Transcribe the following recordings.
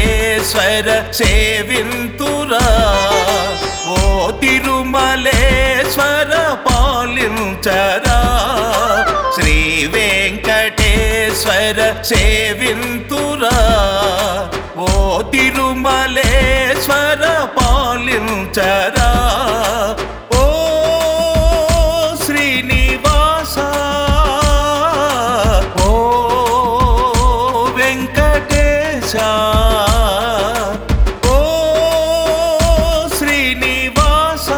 తిరుమలేశ్వర సేవింతురా ఓ తిరుమలేశ్వర పాలించరా శ్రీ వెంకటేశ్వర సేవింతురా ఓ తిరుమలేశ్వర పాలించరా ఓ శ్రీనివాస ఓ వెంకటేశ ఓ శ్రీనివాస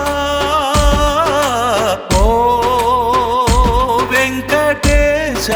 ఓ వెంకటేశ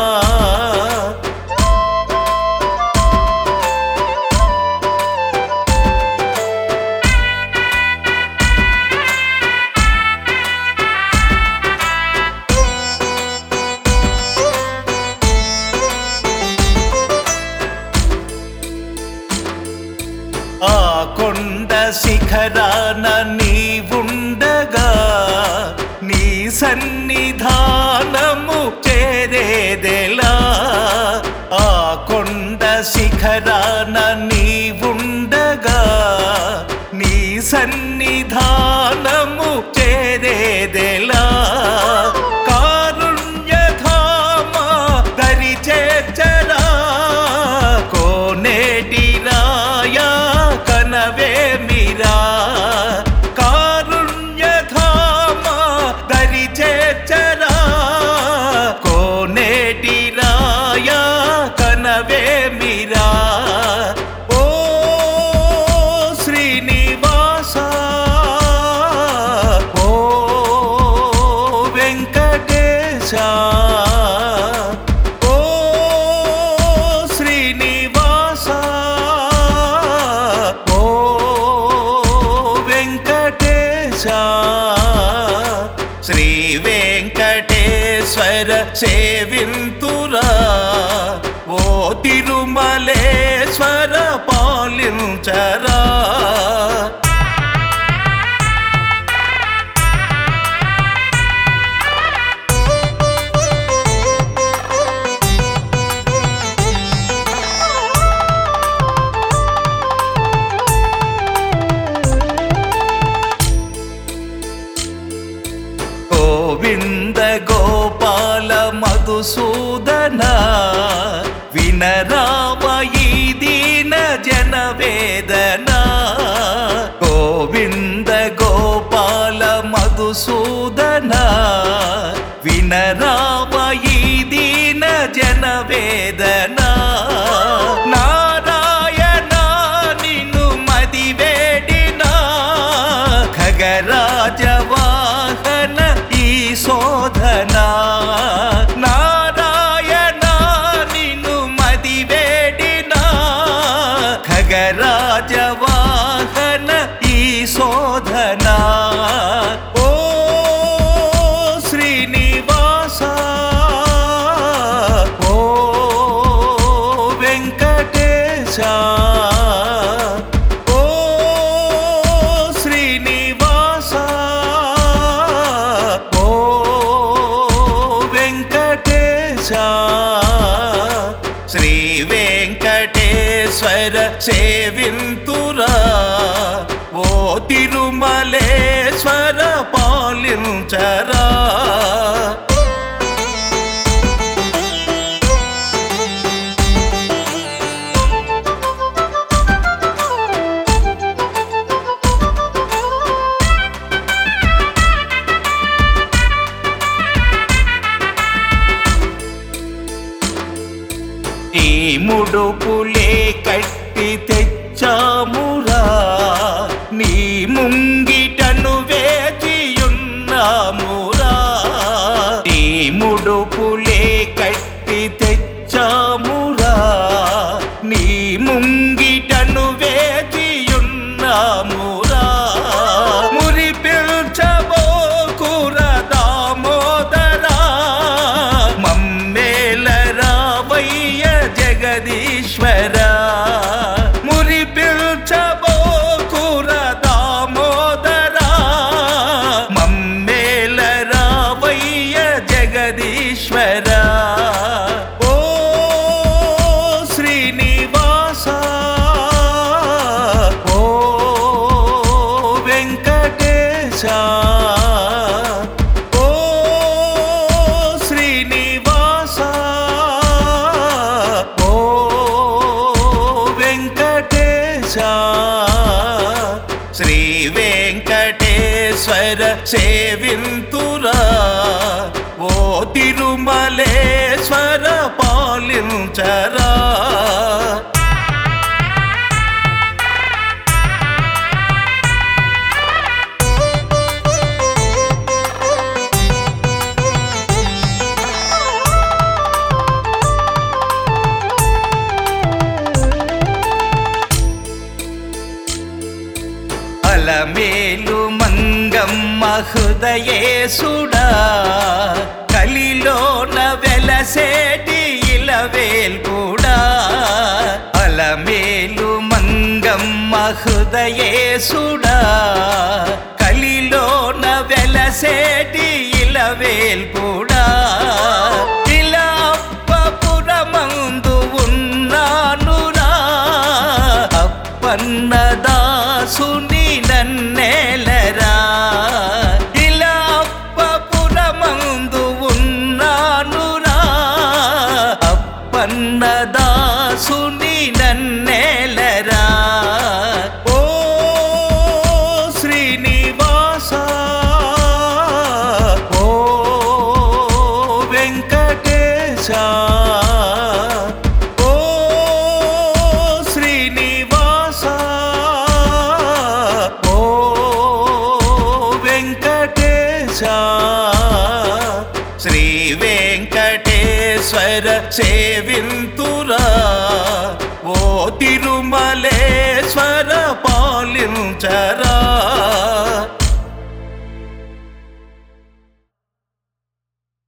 ఆ కొండ శిఖరాన నీవుండగా నీ సన్నిధానము చేరేదెలా ఆ కొండ శిఖరాన నీవుండగా నీ సన్నిధానము చేరేదెలా కారుణ్యధామ దరి చేర్చరా కోనేటి రాయా కనవేమిరా కారుణ్యధామ దరి చేర్చరా కోనేటి రాయా కనవేమిరా ఓ శ్రీనివాస ఓ వెంకటేశ ఓ శ్రీనివాస ఓ వెంకటేశ శ్రీ వెంకటేశ్వర సేవింతురా ఓ తిరుమలేశ్వర పాలించరా గోవింద గోపాల మధుసూదన వినరావ ఈ దీన జన వేదన గోవింద గోపాల మధుసూదన వినరావ ఈ దీన జన వేదన నారాయణ నిన్ను మది వేడిన ఖగరాజవాహన శోధనా నారాయణ నిన్ను మది వేడిన ఖగరాజవాహన ఈ శోధనా ఓ శ్రీనివాస ఓ వెంకటేశ ఓ శ్రీనివాస ఓ వెంకటేశ శ్రీ వెంకటేశ్వర సేవింతురా ఓ తిరుమలేశ్వర పాలించరా ఈ ముడుపులే కట్టి తెచ్చామురా నీ ముంగిటను వేచియున్నామురా ఈ ముడుపులే కట్టి తెచ్చామురా నీ ముంగిటను వేచియున్నామురా మురి పిల్చబోకురా దామోదరా మమ్మేల రావయ్య జగదీశ్వర మురి పిల్చబోకురా దామోదరా మమ్మేల రావయ్య జగదీశ్వర శ్రీ వెంకటేశ్వర సేవింతురా ఓ తిరుమలేశ్వర పాలించరా అలమేలు మంగమ్మ హృదయేశుడా కలిలోన వెలసేటి ఇలవేల్పుడా అలమేలు మంగమ్మ హృదయేశుడా కలిలోన వెలసేటి ఇలవేల్పుడా ఇలా అప్పపురమందు ఉన్నానురా అప్పన్నదాసుని నన్నేలరా ఇలా అప్పపురమందు ఉన్నానురా అప్పన్నదాసుని నన్నేలరా ఓ శ్రీనివాస ఓ వెంకటేశ ఓ శ్రీనివాస ఓ వెంకటేశ శ్రీ వెంకటేశ్వర సేవింతురా ఓ తిరుమలేశ్వర పాలించరా